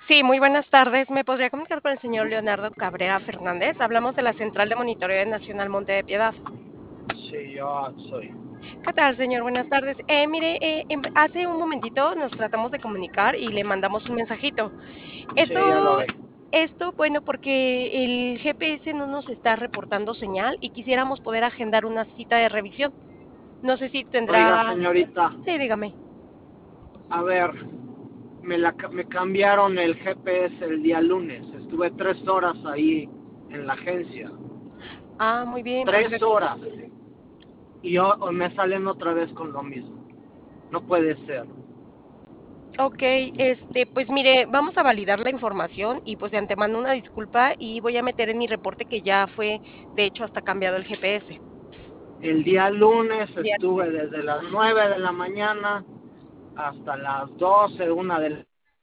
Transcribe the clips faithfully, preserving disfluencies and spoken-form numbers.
Sí, muy buenas tardes. ¿Me podría comunicar con el señor Leonardo Cabrera Fernández? Hablamos de la Central de Monitoreo Nacional Monte de Piedad. Sí, yo soy. ¿Qué tal, señor? Buenas tardes. Eh, mire, eh, em, hace un momentito nos tratamos de comunicar y le mandamos un mensajito. Sí, ya lo Esto, vi. esto, bueno, porque el G P S no nos está reportando señal y quisiéramos poder agendar una cita de revisión. No sé si Oiga, tendrá. señorita, Sí, dígame. a ver, me, la, ca- me cambiaron el G P S el día lunes. Estuve tres horas ahí en la agencia. Ah, muy bien, Tres perfecto. horas. Y yo, hoy me salen otra vez con lo mismo. No puede ser. Okey, este, pues mire, vamos a validar la información y, pues, de antemano una disculpa, y voy a meter en mi reporte que ya fue, de hecho, hasta cambiado el G P S. El día lunes Día estuve lunes. desde las nueve de la mañana hasta las doce, una del...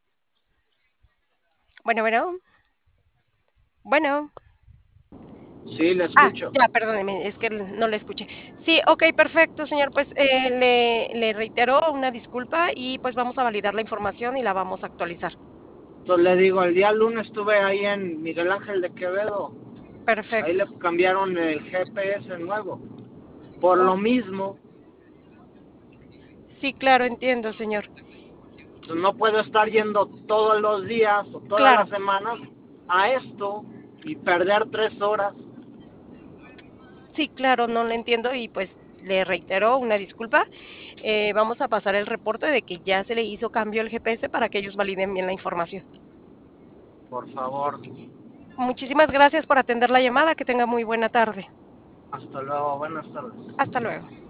Bueno, bueno, bueno. Sí, le Ah, escucho. ya, perdóneme, es que l no le escuché. Sí, okey, perfecto, señor, pues, eh, le le reitero una disculpa y, pues, vamos a validar la información y la vamos a actualizar. Entonces le digo, el día lunes estuve ahí en Miguel Ángel de Quevedo. Ahí Perfecto. le cambiaron el G P S nuevo. Por Oh, lo mismo, sí, claro, entiendo, señor. pues no puedo estar yendo todos los días o todas Claro. las semanas a esto y perder tres horas. Sí, claro, no lo entiendo y, pues, le reitero una disculpa. Eh, vamos a pasar el reporte de que ya se le hizo cambio al G P S para que ellos validen bien la información. Por favor, Muchísimas gracias por atender la llamada, que tenga muy buena tarde. hasta luego, buenas tardes. Hasta luego.